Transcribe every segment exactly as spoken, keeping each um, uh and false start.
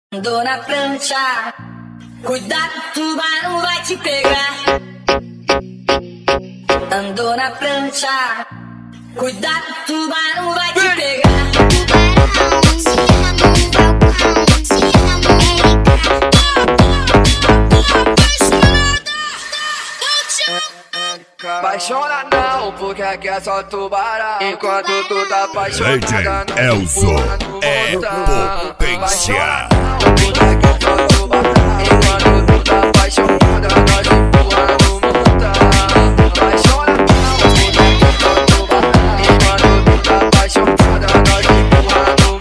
Andou na prancha, cuidado, tubarão vai te pegar. Andou na prancha, cuidado, tubarão vai te pegar. Apaixona não, porque aqui é só tubarão. Enquanto tu tá apaixonada, D J Elzo é potência. Porque aqui é só tubarão. Enquanto tu tá apaixonada, nós empurrando o montão. Apaixona não, porque aqui é só tubarão. Enquanto tu tá apaixonada, nós empurrando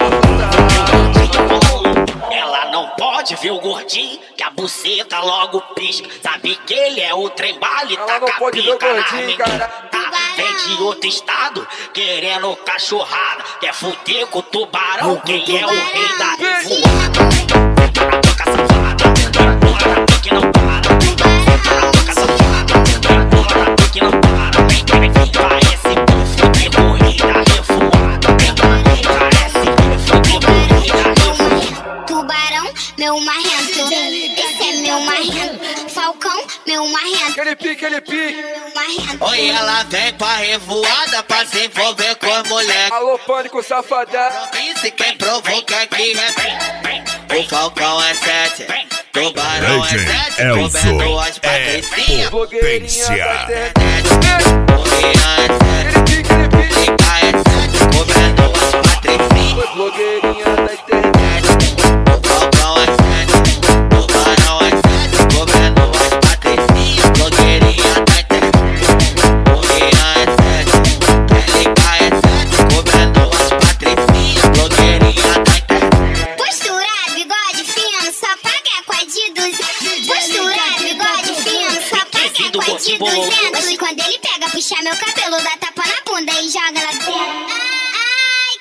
o montão. Ela não pode ver o gordinho, que a buceta logo pisca. Sabe que ele é o trem bala e Ela não taca pode ver o pica na gordinho, menina. cara. Tá, vem de outro estado, querendo cachorrada. Quer fuder com o tubarão, quem é o rei da revoada. Na boca safada, porra da pique não para. Na boca safada, porra da pique não para. Vem, vem, vem, parece bufo de corrida revoada. Parece bufo de corrida revoada. Tubarão, meu marrento. Esse é meu marrento. Falcão, meu marrento. Aquele pique, aquele pique. Meu marrento. Oi, ela vem pra revoada pra se envolver com as moleques. Alô, pânico, safadão. Disse quem provoca aqui é o Falcão é sete, tubarão é D J sete, Elzo comendo as é patricinhas. Blogueirinha da potência. internet. Morrinha é sete, Aquele pique, aquele pique. fica é sete, comendo as patricinhas. Blogueirinha da internet. O Falcão é sete, tubarão é sete, comendo as patricinhas. Blogueirinha da internet. Morrinha é sete, fica é sete, comendo as patricinhas. Blogueirinha da internet. Postura, bigode fino, só paga com a de duzentos. Postura, bigode fino, só paga com a de duzentos. Quando ele pega, puxa meu cabelo, dá tapa na bunda e joga lá dentro. Ai,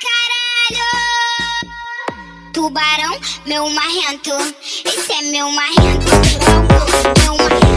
caralho! Tubarão, meu marrento. Esse é meu marrento. Meu marrento.